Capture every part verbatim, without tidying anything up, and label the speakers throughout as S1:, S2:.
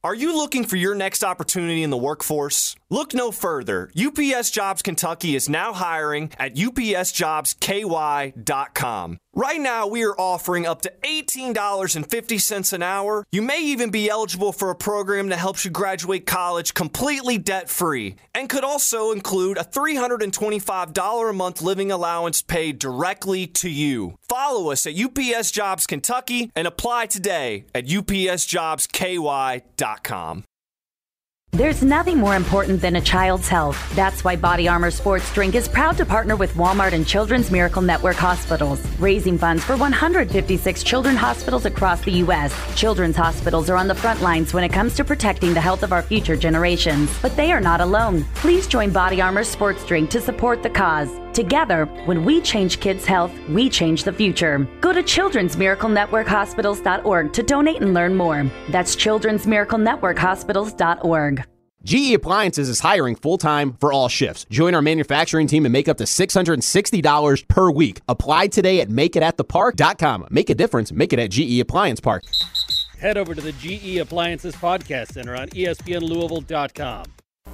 S1: Are you looking for your next opportunity in the workforce? Look no further. U P S Jobs Kentucky is now hiring at U P S jobs K Y dot com. Right now, we are offering up to eighteen dollars and fifty cents an hour. You may even be eligible for a program that helps you graduate college completely debt-free and could also include a three hundred twenty-five dollars a month living allowance paid directly to you. Follow us at U P S Jobs Kentucky and apply today at U P S jobs K Y dot com.
S2: There's nothing more important than a child's health. That's why Body Armor Sports Drink is proud to partner with Walmart and Children's Miracle Network hospitals, raising funds for one hundred fifty-six children's hospitals across the U S Children's hospitals are on the front lines when it comes to protecting the health of our future generations. But they are not alone. Please join Body Armor Sports Drink to support the cause. Together, when we change kids' health, we change the future. Go to children's miracle network hospitals dot org to donate and learn more. That's children's miracle network hospitals dot org.
S3: G E Appliances is hiring full-time for all shifts. Join our manufacturing team and make up to six hundred sixty dollars per week. Apply today at make it at the park dot com. Make a difference. Make it at G E Appliance Park.
S4: Head over to the G E Appliances Podcast Center on E S P N Louisville dot com.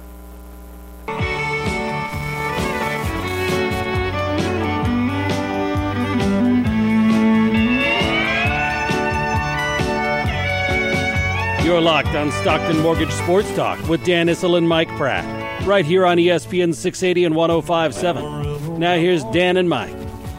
S4: You're locked on Stockton Mortgage Sports Talk with Dan Issel and Mike Pratt, right here on E S P N six eighty and one oh five point seven. Now here's Dan and Mike.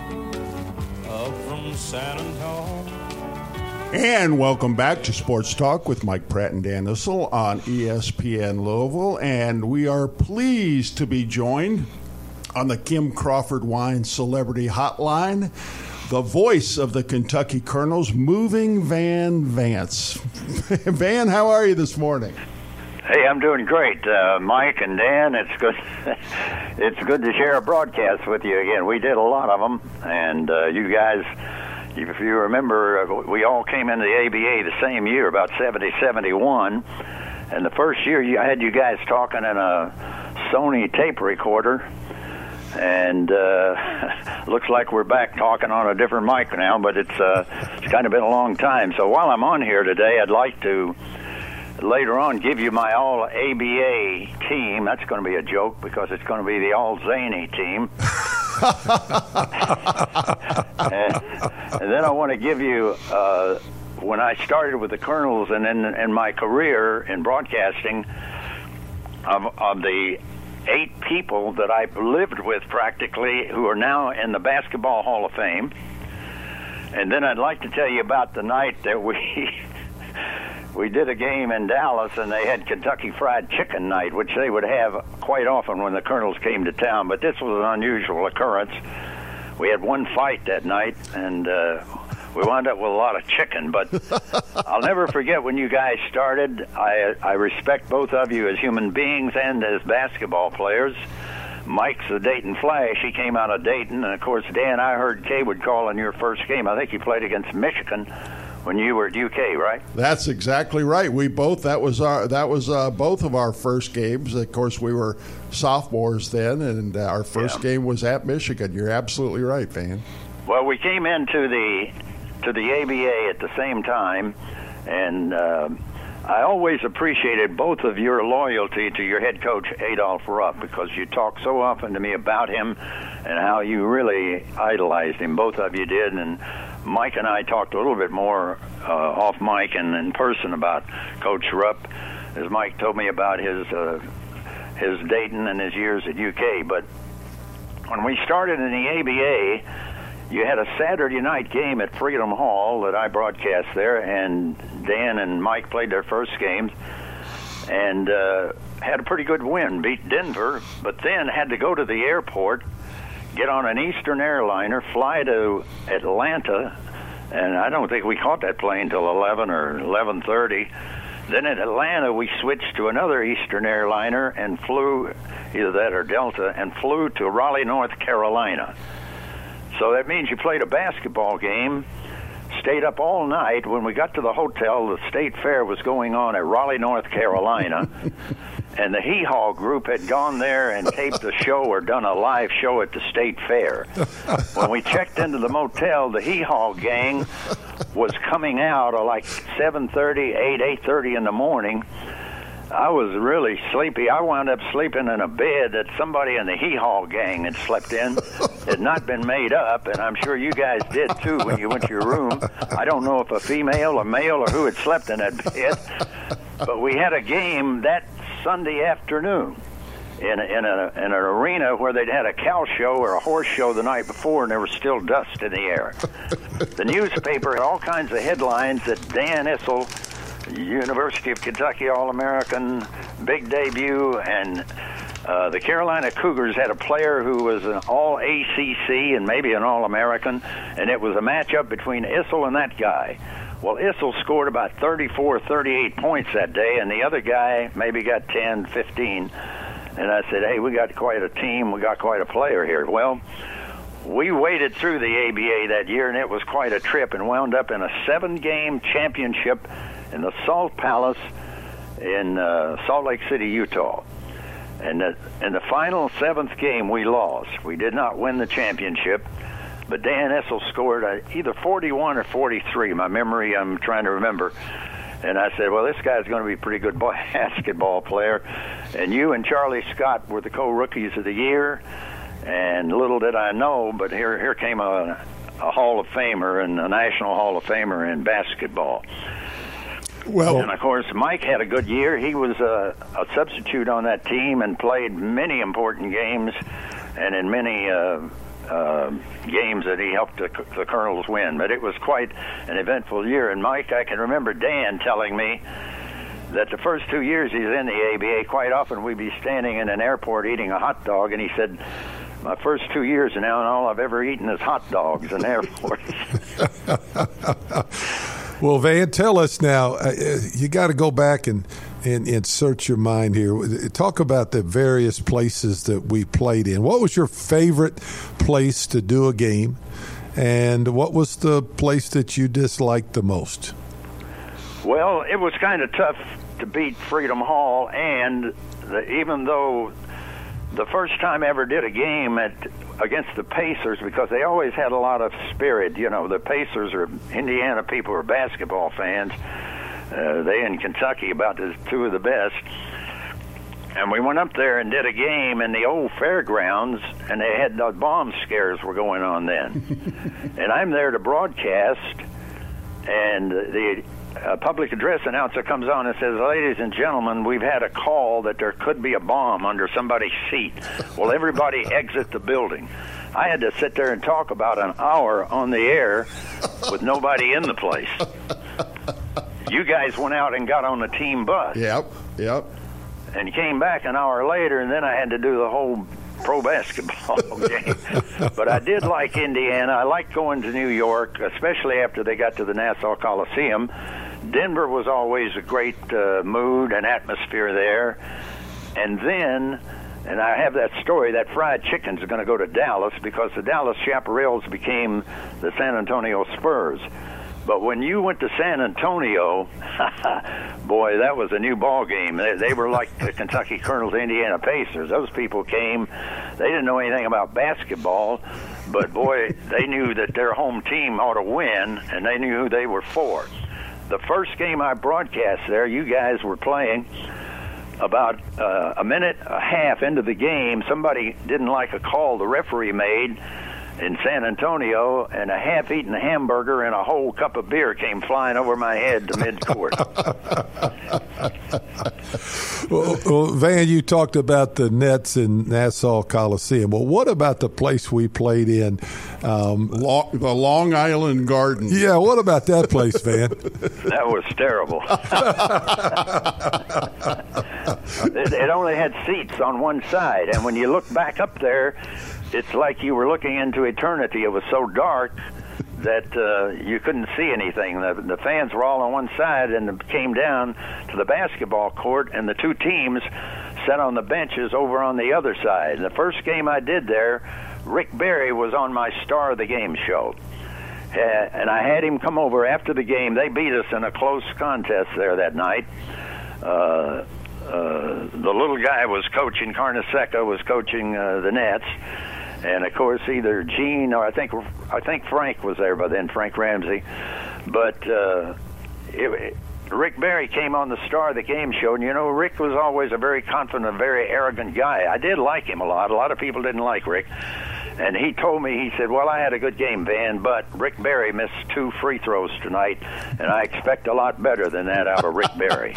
S5: And welcome back to Sports Talk with Mike Pratt and Dan Issel on E S P N Louisville. And we are pleased to be joined on the Kim Crawford Wine Celebrity Hotline, the voice of the Kentucky Colonels, Moving Van Vance. Van, how are you this morning?
S6: Hey, I'm doing great, uh, Mike and Dan. It's good. It's good to share a broadcast with you again. We did a lot of them, and uh, you guys, if you remember, uh, we all came into the A B A the same year, about seventy, seventy-one, and the first year you, I had you guys talking in a Sony tape recorder. And uh, looks like we're back talking on a different mic now, but it's uh, it's kind of been a long time. So while I'm on here today, I'd like to later on give you my all A B A team. That's going to be a joke because it's going to be the all Zany team. and, and then I want to give you, uh, when I started with the Colonels and in, in my career in broadcasting, of, of the eight people that I've lived with practically who are now in the Basketball Hall of Fame. And then I'd like to tell you about the night that we we did a game in Dallas and they had Kentucky Fried Chicken night, which they would have quite often when the Colonels came to town. But this was an unusual occurrence. We had one fight that night, and uh, we wound up with a lot of chicken, but I'll never forget when you guys started. I, I respect both of you as human beings and as basketball players. Mike's the Dayton Flash. He came out of Dayton, and of course, Dan, I heard Kay would call in your first game. I think you played against Michigan when you were at U K, right?
S5: That's exactly right. We both that was our that was uh, both of our first games. Of course, we were sophomores then, and uh, our first yeah. game was at Michigan. You're absolutely right, Van.
S6: Well, we came into the to the A B A at the same time, and uh, I always appreciated both of your loyalty to your head coach, Adolph Rupp, because you talk so often to me about him and how you really idolized him. Both of you did, and Mike and I talked a little bit more uh, off mic and in person about Coach Rupp, as Mike told me about his uh, his Dayton and his years at U K. But when we started in the A B A, you had a Saturday night game at Freedom Hall that I broadcast there, and Dan and Mike played their first games and uh, had a pretty good win, beat Denver, but then had to go to the airport, get on an Eastern airliner, fly to Atlanta, and I don't think we caught that plane till eleven or eleven thirty. Then in Atlanta, we switched to another Eastern airliner and flew, either that or Delta, and flew to Raleigh, North Carolina. So that means you played a basketball game, stayed up all night. When we got to the hotel, the state fair was going on at Raleigh, North Carolina. And the Hee Haw group had gone there and taped a show or done a live show at the state fair. When we checked into the motel, the Hee Haw gang was coming out at like seven thirty, eight, eight thirty in the morning. I was really sleepy. I wound up sleeping in a bed that somebody in the Hee Haw gang had slept in. It had not been made up, and I'm sure you guys did too when you went to your room. I don't know if a female, a male, or who had slept in that bed, but we had a game that Sunday afternoon in a, in, a, in an arena where they'd had a cow show or a horse show the night before, and there was still dust in the air. The newspaper had all kinds of headlines that Dan Issel, University of Kentucky All-American, big debut, and uh, the Carolina Cougars had a player who was an All-A C C and maybe an All-American, and it was a matchup between Issel and that guy. Well, Issel scored about thirty-four, thirty-eight points that day, and the other guy maybe got ten, fifteen. And I said, hey, we got quite a team. We got quite a player here. Well, we waded through the A B A that year, and it was quite a trip, and wound up in a seven-game championship in the Salt Palace in uh, Salt Lake City, Utah. And the, in the final seventh game, we lost. We did not win the championship. But Dan Issel scored uh, either forty-one or forty-three. My memory, I'm trying to remember. And I said, well, this guy's going to be a pretty good basketball player. And you and Charlie Scott were the co-rookies of the year. And little did I know, but here here came a, a Hall of Famer and a National Hall of Famer in basketball. Well, and of course, Mike had a good year. He was a, a substitute on that team and played many important games, and in many uh, uh, games that he helped the, the Colonels win. But it was quite an eventful year. And Mike, I can remember Dan telling me that the first two years he's in the A B A, quite often we'd be standing in an airport eating a hot dog, and he said, my first two years now, and all I've ever eaten is hot dogs in airports.
S7: Well, Van, tell us now, uh, you got to go back and, and, and search your mind here. Talk about the various places that we played in. What was your favorite place to do a game, and what was the place that you disliked the most?
S6: Well, it was kind of tough to beat Freedom Hall, and the, even though the first time I ever did a game at against the Pacers, because they always had a lot of spirit. You know, the Pacers are Indiana people are basketball fans. Uh, they in Kentucky about the two of the best. And we went up there and did a game in the old fairgrounds, and they had the bomb scares were going on then. And I'm there to broadcast, and the uh, public address announcer comes on and says, ladies and gentlemen, we've had a call that there could be a bomb under somebody's seat. Well, everybody exit the building. I had to sit there and talk about an hour on the air with nobody in the place. You guys went out and got on the team bus.
S5: Yep, yep.
S6: And came back an hour later, and then I had to do the whole pro basketball game. But I did like Indiana. I liked going to New York, especially after they got to the Nassau Coliseum. Denver was always a great uh, mood and atmosphere there. And then, and I have that story, that fried chicken's going to go to Dallas because the Dallas Chaparrals became the San Antonio Spurs. But when you went to San Antonio, boy, that was a new ball game. They, they were like the Kentucky Colonels, Indiana Pacers. Those people came. They didn't know anything about basketball, but, boy, they knew that their home team ought to win, and they knew who they were for. The first game I broadcast there, you guys were playing. About uh, a minute and a half into the game, somebody didn't like a call the referee made in San Antonio, and a half-eaten hamburger and a whole cup of beer came flying over my head to mid-court.
S7: well, well, Van, you talked about the Nets in Nassau Coliseum. Well, what about the place we played in? Um,
S5: Long, the Long Island Garden.
S7: Yeah, what about that place, Van?
S6: That was terrible. it, it only had seats on one side, and when you look back up there, it's like you were looking into eternity. It was so dark that uh, you couldn't see anything. The, the fans were all on one side, and it came down to the basketball court, and the two teams sat on the benches over on the other side. And the first game I did there, Rick Barry was on my Star of the Game show. and I had him come over after the game. They beat us in a close contest there that night. Uh, uh, the little guy was coaching, Carnesecca was coaching uh, the Nets, and of course either Gene or I think I think Frank was there by then, Frank Ramsey. But uh, it, Rick Barry came on the Star of the Game show, and you know Rick was always a very confident, very arrogant guy. I did like him a lot. A lot of people didn't like Rick. And he told me, he said, well, I had a good game, Van, but Rick Barry missed two free throws tonight, and I expect a lot better than that out of Rick Barry.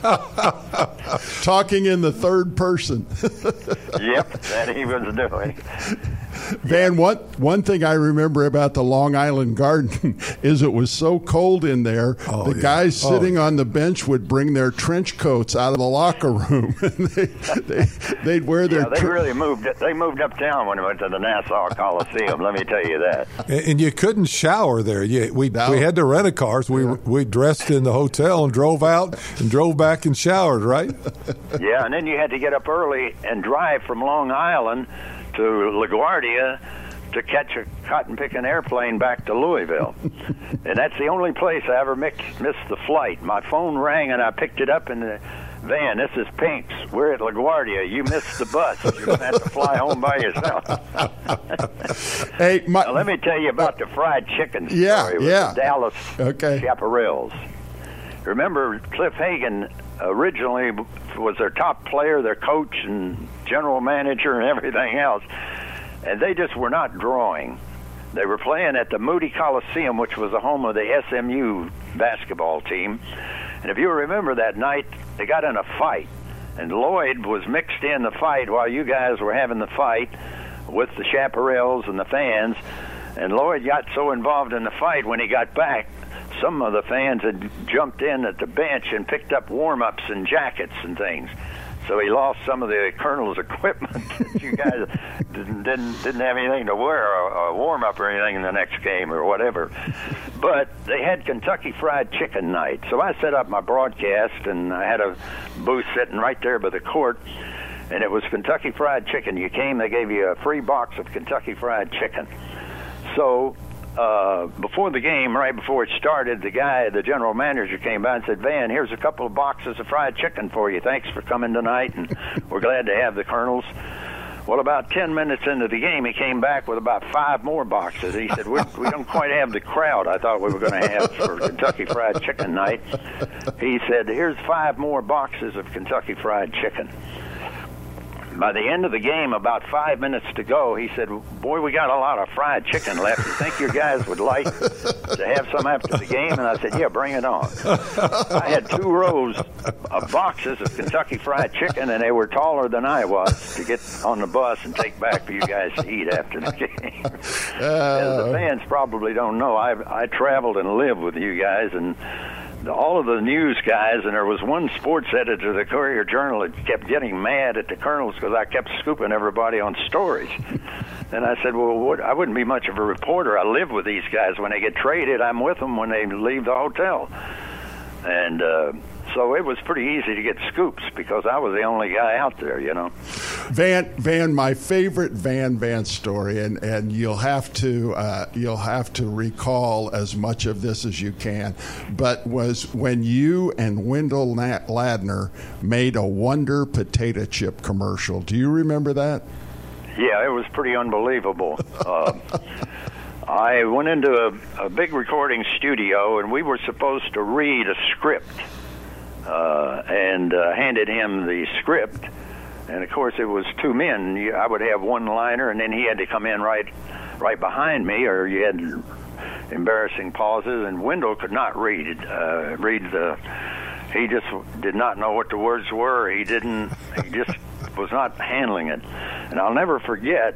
S5: Talking in the third person.
S6: Yep, that he was doing.
S5: Van, one, one thing I remember about the Long Island Garden is it was so cold in there, oh, the yeah. guys sitting oh. on the bench would bring their trench coats out of the locker room. and they, they, they'd wear their
S6: yeah, they tre- really moved They moved uptown when we went to the Nassau Coliseum, let me tell you that.
S7: And, and you couldn't shower there. You, we no. we had to rent a cars. We, yeah. we dressed in the hotel and drove out and drove back and showered, right?
S6: Yeah, and then you had to get up early and drive from Long Island to LaGuardia to catch a cotton-picking airplane back to Louisville. And that's the only place I ever mix, missed the flight. My phone rang, and I picked it up in the van. This is Pinks. We're at LaGuardia. You missed the bus. You're going to have to fly home by yourself.
S5: Hey, my,
S6: now, let me tell you about the fried chicken story
S5: yeah,
S6: with
S5: yeah.
S6: the Dallas
S5: okay.
S6: Chaparrals. Remember, Cliff Hagan originally was their top player, their coach and general manager and everything else, and they just were not drawing. They were playing at the Moody Coliseum, which was the home of the S M U basketball team, and if you remember that night, they got in a fight, and Lloyd was mixed in the fight while you guys were having the fight with the Chaparrals and the fans, and Lloyd got so involved in the fight when he got back, some of the fans had jumped in at the bench and picked up warm-ups and jackets and things. So he lost some of the colonel's equipment. You guys didn't, didn't didn't have anything to wear, a, a warm-up or anything in the next game or whatever. But they had Kentucky Fried Chicken night. So I set up my broadcast, and I had a booth sitting right there by the court, and it was Kentucky Fried Chicken. You came, they gave you a free box of Kentucky Fried Chicken. So Uh, before the game, right before it started, the guy, the general manager, came by and said, Van, here's a couple of boxes of fried chicken for you. Thanks for coming tonight, and we're glad to have the Colonels. Well, about ten minutes into the game, he came back with about five more boxes. He said, we, we don't quite have the crowd I thought we were going to have for Kentucky Fried Chicken night. He said, here's five more boxes of Kentucky Fried Chicken. By the end of the game, about five minutes to go, he said, boy, we got a lot of fried chicken left. You think your guys would like to have some after the game? And I said, yeah, bring it on. I had two rows of boxes of Kentucky Fried Chicken, and they were taller than I was to get on the bus and take back for you guys to eat after the game. Uh, As the fans probably don't know, I, I traveled and lived with you guys, and all of the news guys, and there was one sports editor of the Courier-Journal that kept getting mad at the Colonels because I kept scooping everybody on stories. And I said, well, what, I wouldn't be much of a reporter. I live with these guys. When they get traded, I'm with them when they leave the hotel. And uh, so it was pretty easy to get scoops because I was the only guy out there, you know.
S5: Van, Van, my favorite Van Vance story, and, and you'll have to uh, you'll have to recall as much of this as you can, but was when you and Wendell Ladner made a Wonder potato chip commercial. Do you remember that?
S6: Yeah, it was pretty unbelievable. uh, I went into a, a big recording studio, and we were supposed to read a script. Uh, and uh, handed him the script, and of course it was two men. I would have one liner, and then he had to come in right, right behind me, or you had embarrassing pauses. And Wendell could not read. Uh, read the. He just did not know what the words were. He didn't. He just was not handling it. And I'll never forget.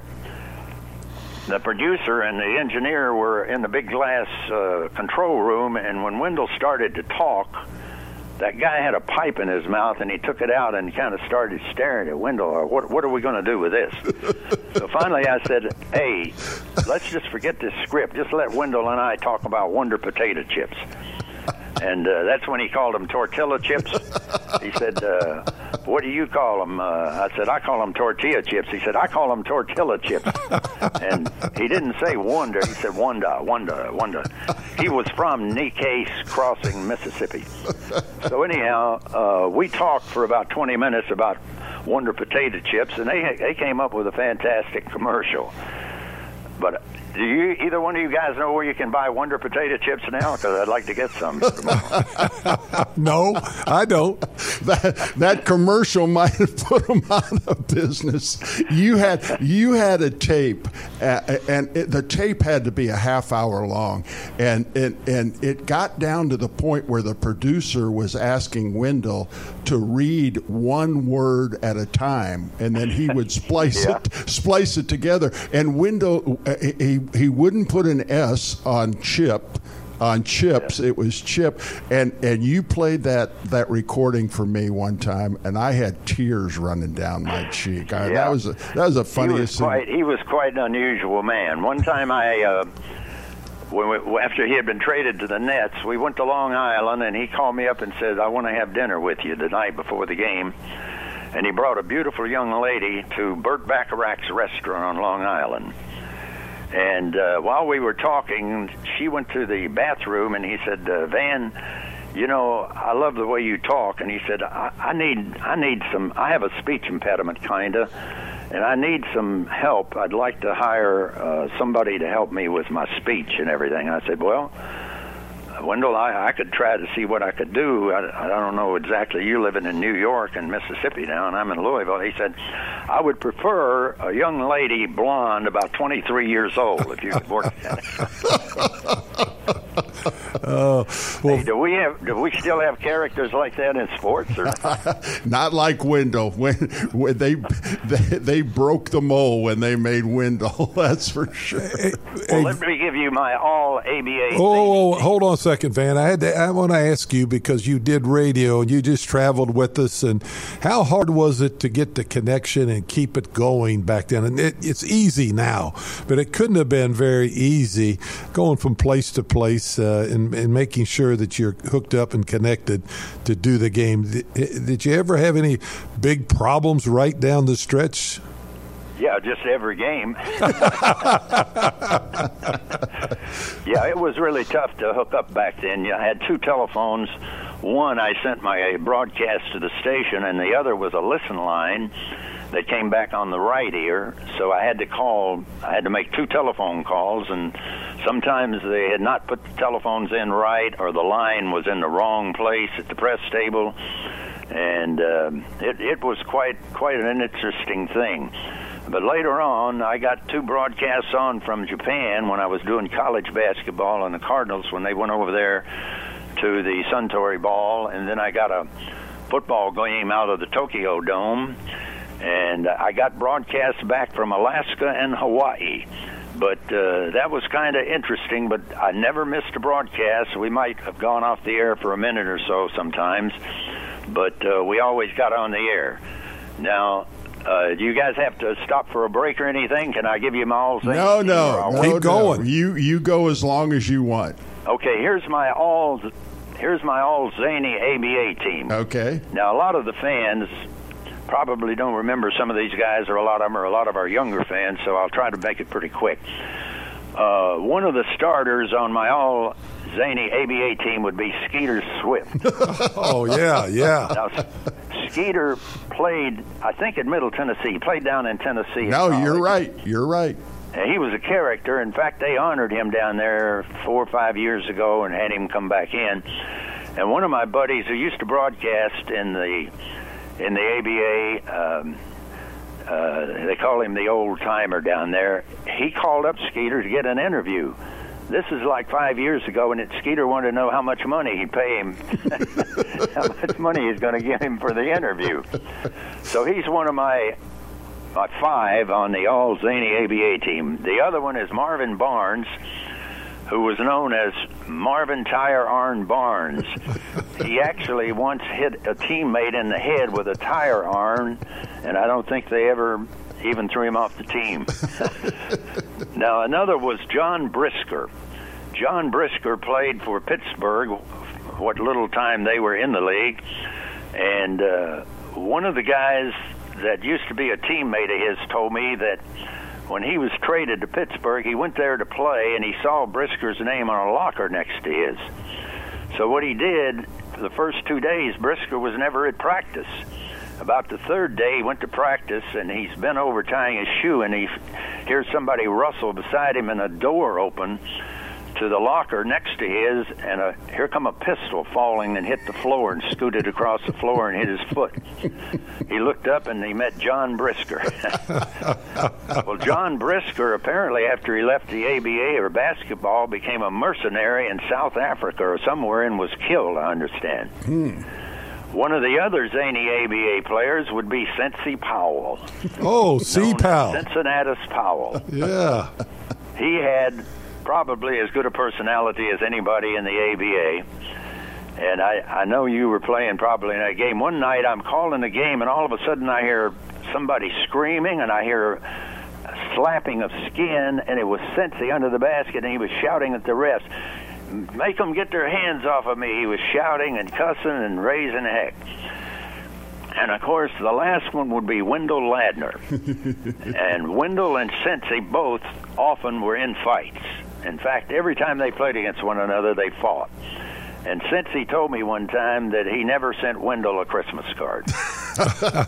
S6: The producer and the engineer were in the big glass uh, control room, and when Wendell started to talk, that guy had a pipe in his mouth, and he took it out and kind of started staring at Wendell. What, what are we going to do with this? So finally I said, hey, let's just forget this script. Just let Wendell and I talk about Wonder potato chips. And uh, that's when he called them tortilla chips. He said, uh, what do you call them? Uh, I said, I call them tortilla chips. He said, I call them tortilla chips. And he didn't say Wonder. He said Wanda, Wanda, Wanda. He was from Nikkei Crossing, Mississippi. So anyhow, uh, we talked for about twenty minutes about Wonder potato chips, and they they came up with a fantastic commercial. But do you, either one of you guys know where you can buy Wonder potato chips now? Because I'd like to get some.
S7: No, I don't.
S5: That that commercial might have put them out of business. You had you had a tape, uh, and it, the tape had to be a half hour long, and, and and it got down to the point where the producer was asking Wendell to read one word at a time, and then he would splice
S6: Yeah.
S5: it splice it together. And Wendell, uh, he he wouldn't put an S on chip. On chips, it was Chip, and and you played that that recording for me one time, and I had tears running down my cheek. I,
S6: Yeah.
S5: That was a, that was the funniest
S6: he was quite,
S5: thing.
S6: He was quite an unusual man. One time, I uh, when we, after he had been traded to the Nets, we went to Long Island, and he called me up and said, "I want to have dinner with you the night before the game." And he brought a beautiful young lady to Burt Bacharach's restaurant on Long Island. And uh, while we were talking, she went to the bathroom, and he said, uh, "Van, you know, I love the way you talk." And he said, I, I need I need some, I have a speech impediment, kind of, and I need some help. I'd like to hire uh, somebody to help me with my speech and everything." I said, "Well, Wendell, I, I could try to see what I could do. I, I don't know exactly. You're living in New York and Mississippi now, and I'm in Louisville." He said, "I would prefer a young lady, blonde, about twenty-three years old, if you could work at it."
S7: Uh, well,
S6: Hey, do we have? Do we still have characters like that in sports? Or?
S5: Not like Wendell. When, when they, they they broke the mold when they made Wendell. That's for sure.
S7: hey,
S6: Well,
S7: hey,
S6: let me give you my all A B A.
S7: Oh, oh, hold on a second, Van. I had to, I want to ask you, because you did radio and you just traveled with us, and how hard was it to get the connection and keep it going back then? And it, it's easy now, but it couldn't have been very easy going from place to place uh, and, and making sure that you're hooked up and connected to do the game. Did, did you ever have any big problems right down the stretch?
S6: Yeah, just every game. Yeah, it was really tough to hook up back then. I had two telephones. One, I sent my broadcast to the station, and the other was a listen line that came back on the right ear. So I had to call, I had to make two telephone calls, and sometimes they had not put the telephones in right, or the line was in the wrong place at the press table. And uh, it, it was quite quite an interesting thing. But later on, I got two broadcasts on from Japan when I was doing college basketball, and the Cardinals, when they went over there to the Suntory Ball, and then I got a football game out of the Tokyo Dome, and I got broadcasts back from Alaska and Hawaii. But uh, that was kind of interesting, but I never missed a broadcast. We might have gone off the air for a minute or so sometimes, but uh, we always got on the air. Now, Uh, do you guys have to stop for a break or anything? Can I give you my all things?
S5: No, no, no,
S7: Keep
S5: no.
S7: going.
S5: You you go as long as you want.
S6: Okay, here's my all. Here's my all zany A B A team.
S5: Okay.
S6: Now, a lot of the fans probably don't remember some of these guys, or a lot of them are a lot of our younger fans. So I'll try to make it pretty quick. Uh, one of the starters on my all zany A B A team would be Skeeter Swift.
S7: Oh, yeah, yeah.
S6: Now, Skeeter played, I think, at Middle Tennessee. He played down in Tennessee.
S5: No,
S6: in
S5: you're
S6: college.
S5: right. You're right.
S6: And he was a character. In fact, they honored him down there four or five years ago and had him come back in. And one of my buddies who used to broadcast in the in the A B A, um, uh, they call him the old timer down there. He called up Skeeter to get an interview. This is like five years ago, and it, Skeeter wanted to know how much money he'd pay him, how much money he's going to give him for the interview. So he's one of my my five on the all zany A B A team. The other one is Marvin Barnes, who was known as Marvin Tire Iron Barnes. He actually once hit a teammate in the head with a tire iron, and I don't think they ever even threw him off the team. Now, another was John Brisker. John Brisker played for Pittsburgh what little time they were in the league. And uh, one of the guys that used to be a teammate of his told me that when he was traded to Pittsburgh, he went there to play, and he saw Brisker's name on a locker next to his. So what he did, for the first two days, Brisker was never at practice. About the third day, he went to practice, and he's bent over tying his shoe, and he hears somebody rustle beside him, and a door open to the locker next to his, and a, here come a pistol falling and hit the floor and scooted across the floor and hit his foot. He looked up, and he met John Brisker. Well, John Brisker, apparently after he left the A B A or basketball, became a mercenary in South Africa or somewhere and was killed, I understand.
S7: Hmm.
S6: One of the other zany A B A players would be Cincy Powell.
S7: Oh, C. Powell.
S6: Cincinnatus Powell.
S7: Yeah.
S6: He had probably as good a personality as anybody in the A B A. And I, I know you were playing probably in that game. One night I'm calling the game, and all of a sudden I hear somebody screaming, and I hear a slapping of skin, and it was Cincy under the basket, and he was shouting at the refs, "Make them get their hands off of me." He was shouting and cussing and raising heck. And, of course, the last one would be Wendell Ladner. And Wendell and Cincy both often were in fights. In fact, every time they played against one another, they fought. And Cincy told me one time that he never sent Wendell a Christmas card. So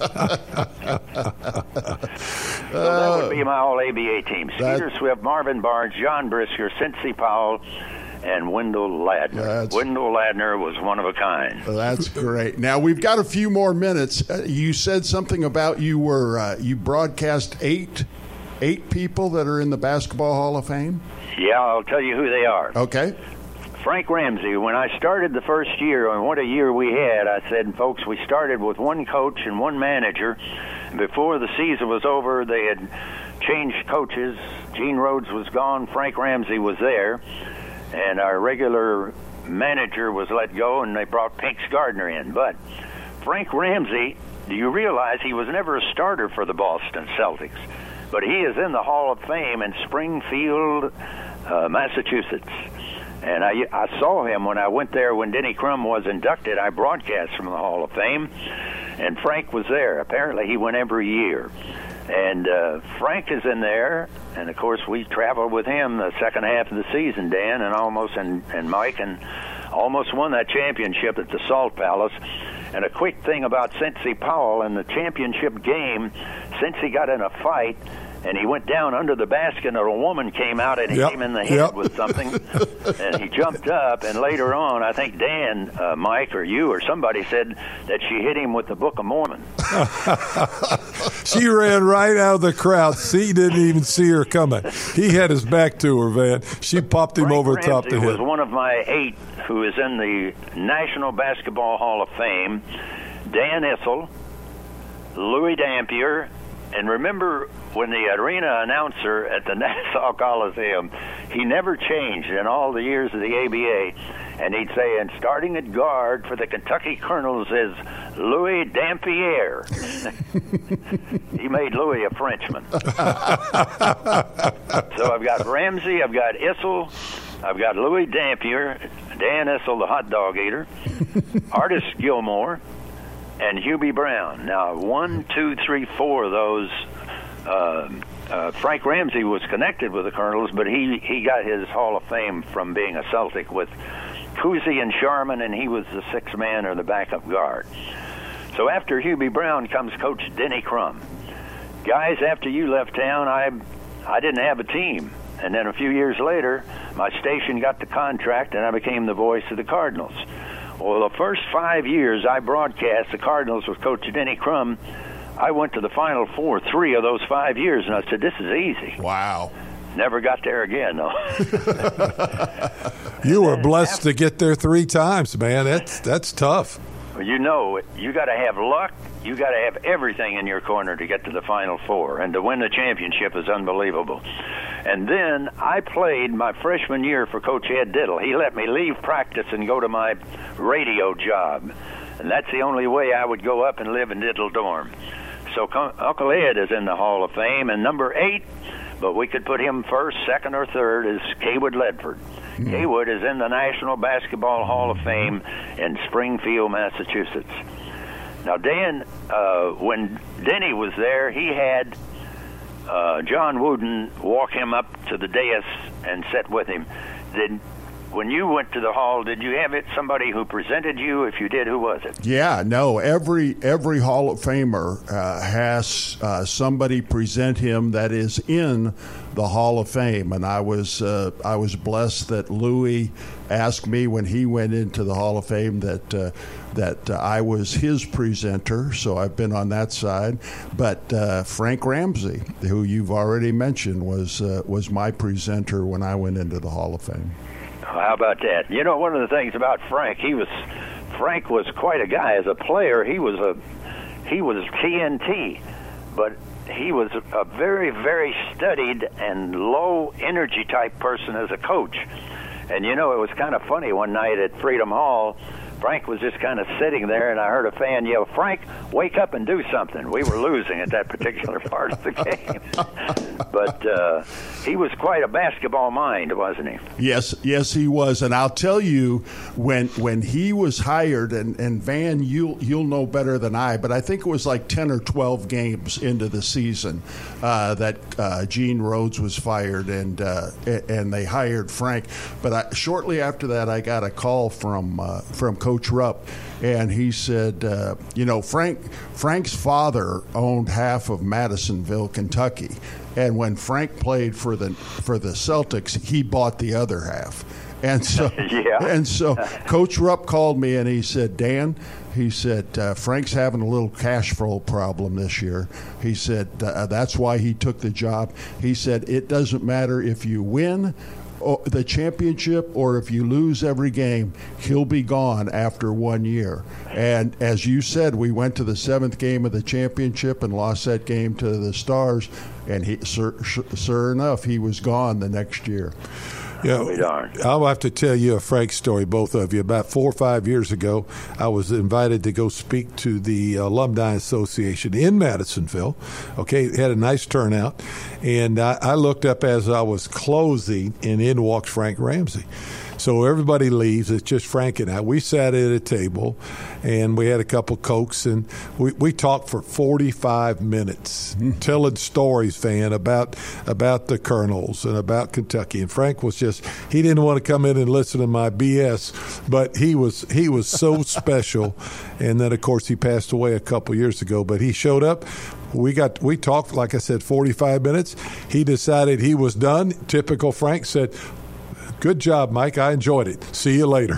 S6: that would be my all-A B A team. Skeeter Swift, Marvin Barnes, John Brisker, Cincy Powell, and Wendell Ladner. That's, Wendell Ladner was one of a kind.
S5: That's great. Now, we've got a few more minutes. Uh, you said something about you were uh, you broadcast eight eight people that are in the Basketball Hall of Fame?
S6: Yeah, I'll tell you who they are.
S5: Okay.
S6: Frank Ramsey. When I started the first year, and what a year we had, I said, folks, we started with one coach and one manager. Before the season was over, they had changed coaches. Gene Rhodes was gone. Frank Ramsey was there. And our regular manager was let go, and they brought Pinks Gardner in. But Frank Ramsey, do you realize he was never a starter for the Boston Celtics? But he is in the Hall of Fame in Springfield, uh, Massachusetts. And I, I saw him when I went there when Denny Crum was inducted. I broadcast from the Hall of Fame, and Frank was there. Apparently he went every year. And uh, Frank is in there, and, of course, we traveled with him the second half of the season, Dan, and almost and, and Mike, and almost won that championship at the Salt Palace. And a quick thing about Cincy Powell, in the championship game, Cincy got in a fight, and he went down under the basket, and a woman came out and hit
S7: yep.
S6: him in the head
S7: yep.
S6: with something. And he jumped up, and later on, I think Dan, uh, Mike, or you, or somebody said that she hit him with the Book of Mormon.
S7: She ran right out of the crowd. He didn't even see her coming. He had his back to her, man. She popped him
S6: Frank
S7: over the top
S6: Ramsey
S7: of the
S6: was
S7: head.
S6: one of my eight who is in the National Basketball Hall of Fame. Dan Issel, Louis Dampier, and remember when the arena announcer at the Nassau Coliseum, he never changed in all the years of the A B A, and he'd say, and starting at guard for the Kentucky Colonels is Louis Dampier. He made Louis a Frenchman. So I've got Ramsey, I've got Issel, I've got Louis Dampier, Dan Issel, the hot dog eater, Artis Gilmore, and Hubie Brown. Now, one, two, three, four of those, uh, uh, Frank Ramsey was connected with the Colonels, but he, he got his Hall of Fame from being a Celtic with Cousy and Sharman, and he was the sixth man or the backup guard. So after Hubie Brown comes Coach Denny Crum. Guys, after you left town, I, I didn't have a team. And then a few years later, my station got the contract, and I became the voice of the Cardinals. Well, the first five years I broadcast the Cardinals with Coach Denny Crum, I went to the Final Four three of those five years, and I said, this is easy.
S5: Wow.
S6: Never got there again, though.
S7: You were blessed after, to get there three times, man. That's that's tough.
S6: Well, you know, you got to have luck. You got to have everything in your corner to get to the Final Four, and to win the championship is unbelievable. And then I played my freshman year for Coach Ed Diddle. He let me leave practice and go to my radio job, and that's the only way I would go up and live in Diddle Dorm. So Uncle Ed is in the Hall of Fame, and number eight, but we could put him first, second, or third, is Kaywood Ledford. Mm. Haywood is in the National Basketball Hall of Fame in Springfield, Massachusetts. Now, Dan, uh, when Denny was there, he had uh, John Wooden walk him up to the dais and sit with him. Did When you went to the hall, did you have it somebody who presented you? If you did, who was it?
S5: Yeah, no. Every every Hall of Famer uh, has uh, somebody present him that is in the Hall of Fame, and I was uh, I was blessed that Louis asked me when he went into the Hall of Fame that uh, that uh, I was his presenter. So I've been on that side. But uh, Frank Ramsey, who you've already mentioned, was uh, was my presenter when I went into the Hall of Fame.
S6: How about that? You know, one of the things about Frank, he was Frank was quite a guy as a player. He was a he was T N T, but he was a very, very studied and low energy type person as a coach. And you know, it was kind of funny one night at Freedom Hall. Frank was just kind of sitting there, and I heard a fan yell, "Frank, wake up and do something." We were losing at that particular part of the game. But uh, he was quite a basketball mind, wasn't he?
S5: Yes, yes, he was. And I'll tell you, when when he was hired, and, and Van, you'll, you'll know better than I, but I think it was like ten or twelve games into the season uh, that uh, Gene Rhodes was fired, and uh, and they hired Frank. But I, shortly after that, I got a call from uh, from Coach Rupp, and he said, uh, you know, Frank Frank's father owned half of Madisonville, Kentucky, and when Frank played for the for the Celtics, he bought the other half. And so,
S6: yeah.
S5: and so, Coach Rupp called me and he said, "Dan," he said, uh, "Frank's having a little cash flow problem this year." He said, uh, "That's why he took the job." He said, "It doesn't matter if you win the championship or if you lose every game, he'll be gone after one year." And as you said, we went to the seventh game of the championship and lost that game to the Stars, and he, sure, sure enough, he was gone the next year.
S7: Yeah, I'll have to tell you a Frank story, both of you. About four or five years ago, I was invited to go speak to the Alumni Association in Madisonville. Okay, had a nice turnout, and I, I looked up as I was closing, and in walks Frank Ramsey. So everybody leaves. It's just Frank and I. We sat at a table, and we had a couple Cokes, and we, we talked for forty-five minutes, mm. telling stories, Van, about about the Colonels and about Kentucky. And Frank was just, he didn't want to come in and listen to my B S, but he was he was so special. And then, of course, he passed away a couple years ago, but he showed up. We got we talked, like I said, forty-five minutes. He decided he was done. Typical Frank said, "Good job, Mike. I enjoyed it. See you later."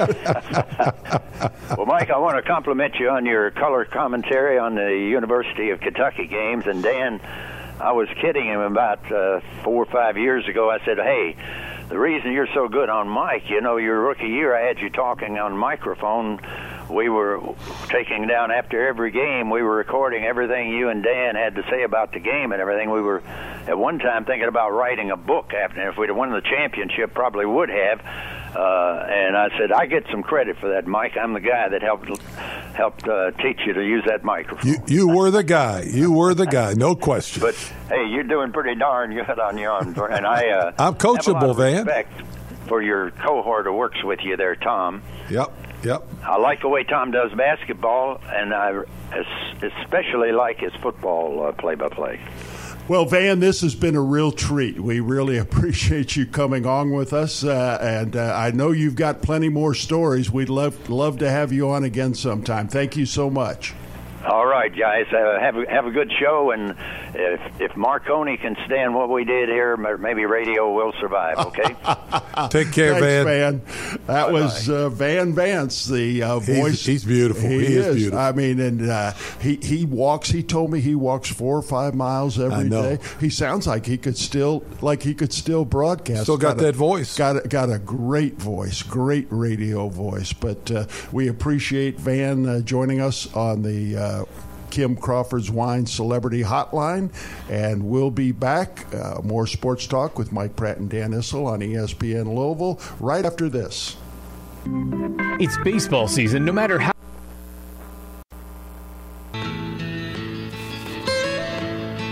S6: Well, Mike, I want to compliment you on your color commentary on the University of Kentucky games. And Dan, I was kidding him about uh, four or five years ago. I said, "Hey, the reason you're so good on mic, you know, your rookie year, I had you talking on microphone. We were taking down after every game. We were recording everything you and Dan had to say about the game and everything. We were at one time thinking about writing a book after. If we'd have won the championship, probably would have." Uh, and I said, "I get some credit for that, Mike. I'm the guy that helped helped uh, teach you to use that microphone."
S7: You, you were the guy. You were the guy. No question.
S6: But hey, you're doing pretty darn good on your own. And I, uh,
S7: I'm coachable,
S6: have a lot of
S7: Van.
S6: respect for your cohort who works with you there, Tom.
S7: Yep. Yep.
S6: I like the way Tom does basketball, and I especially like his football uh, play-by-play.
S5: Well, Van, this has been a real treat. We really appreciate you coming on with us, uh, and uh, I know you've got plenty more stories. We'd love love to have you on again sometime. Thank you so much.
S6: All right, guys, uh, have a, have a good show, and if if Marconi can stand what we did here, maybe radio will survive. Okay.
S7: Take care,
S5: Thanks,
S7: Van.
S5: Van. That Bye-bye. was uh, Van Vance, the uh, voice.
S7: He's, he's beautiful. He,
S5: he
S7: is,
S5: is
S7: beautiful.
S5: I mean, and uh, he he walks. He told me he walks four or five miles every day. He sounds like he could still like he could still broadcast.
S7: Still got, got that
S5: a,
S7: voice.
S5: Got a, got a great voice, great radio voice. But uh, we appreciate Van uh, joining us on the Uh, Kim Crawford's Wine Celebrity Hotline, and we'll be back. Uh, more sports talk with Mike Pratt and Dan Issel on E S P N Louisville right after this.
S8: It's baseball season, no matter how.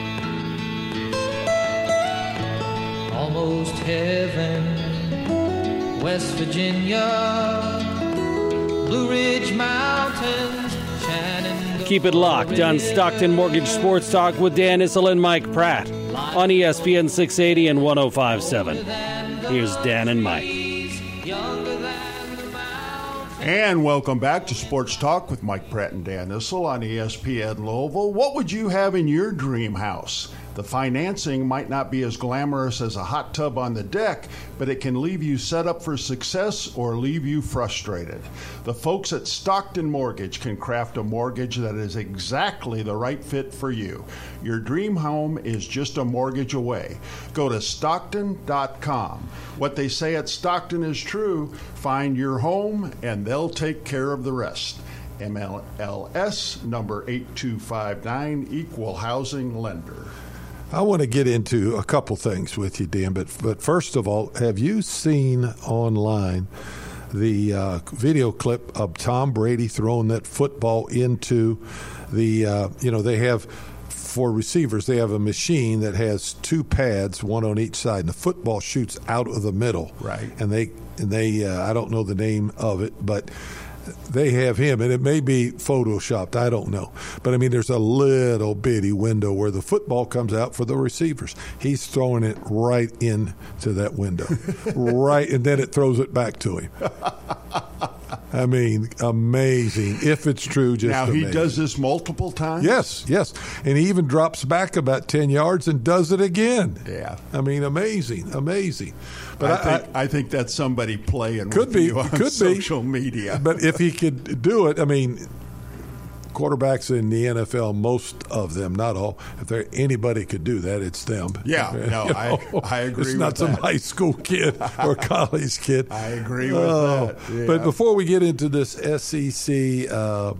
S9: Almost heaven, West Virginia, Blue Ridge Mountains, Shenandoah.
S4: Keep it locked on Stockton Mortgage Sports Talk with Dan Issel and Mike Pratt on E S P N six eighty and one oh five point seven. Here's Dan and Mike.
S5: And welcome back to Sports Talk with Mike Pratt and Dan Issel on E S P N Louisville. What would you have in your dream house? The financing might not be as glamorous as a hot tub on the deck, but it can leave you set up for success or leave you frustrated. The folks at Stockton Mortgage can craft a mortgage that is exactly the right fit for you. Your dream home is just a mortgage away. Go to Stockton dot com. What they say at Stockton is true. Find your home and they'll take care of the rest. M L S number eight two five nine, Equal Housing Lender.
S7: I want to get into a couple things with you, Dan, but, but first of all, have you seen online the uh, video clip of Tom Brady throwing that football into the, uh, you know, they have, for receivers, they have a machine that has two pads, one on each side, and the football shoots out of the middle.
S5: Right.
S7: And they, and they uh, I don't know the name of it, but they have him, and it may be photoshopped. I don't know. But, I mean, there's a little bitty window where the football comes out for the receivers. He's throwing it right into that window. right, and then it throws it back to him. I mean, amazing. If it's true, just
S5: Now,
S7: amazing.
S5: he does this multiple times?
S7: Yes, yes. And he even drops back about ten yards and does it again.
S5: Yeah.
S7: I mean, amazing, amazing.
S5: But I, think, I, I think that's somebody playing
S7: could
S5: with
S7: be,
S5: you on
S7: could
S5: social
S7: be.
S5: media.
S7: But if he could do it, I mean, quarterbacks in the N F L, most of them, not all, if there anybody could do that, it's them.
S5: Yeah,
S7: you
S5: no,
S7: know?
S5: I, I agree
S7: It's
S5: with
S7: not some
S5: that.
S7: high school kid or college kid.
S5: I agree with
S7: Oh,
S5: that. Yeah.
S7: But before we get into this S E C uh,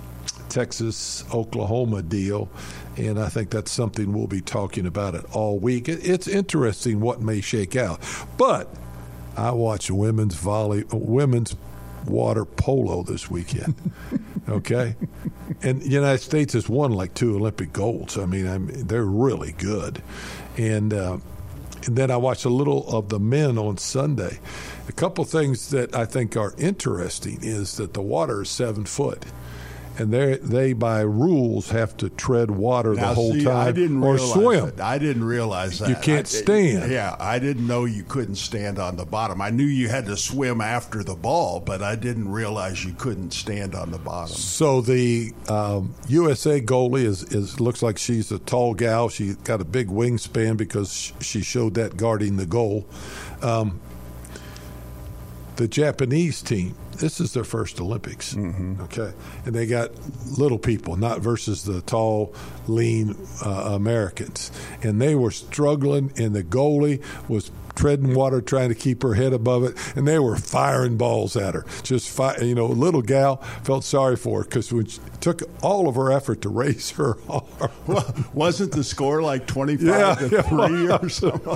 S7: Texas-Oklahoma deal, and I think that's something we'll be talking about it all week. It, it's interesting what may shake out. But I watched women's volley, women's water polo this weekend. Okay, and the United States has won like two Olympic golds. I mean, I mean they're really good, and. Uh, And then I watched a little of the men on Sunday. A couple things that I think are interesting is that the water is seven foot. And they they by rules have to tread water
S5: now,
S7: the whole
S5: see,
S7: time
S5: I didn't
S7: or
S5: realize
S7: swim.
S5: That. I didn't realize that.
S7: You can't
S5: I,
S7: stand.
S5: Yeah, I didn't know you couldn't stand on the bottom. I knew you had to swim after the ball, but I didn't realize you couldn't stand on the bottom.
S7: So the um, U S A goalie is, is looks like she's a tall gal. She got a big wingspan because she showed that guarding the goal. Um, the Japanese team, this is their first Olympics,
S5: mm-hmm.
S7: okay? And they got little people, not versus the tall, lean uh, Americans. And they were struggling, and the goalie was treading water, trying to keep her head above it, and they were firing balls at her. Just, fi- you know, little gal felt sorry for her because it took all of her effort to raise her arm.
S5: Well, wasn't the score like twenty-five
S7: yeah,
S5: to three or something?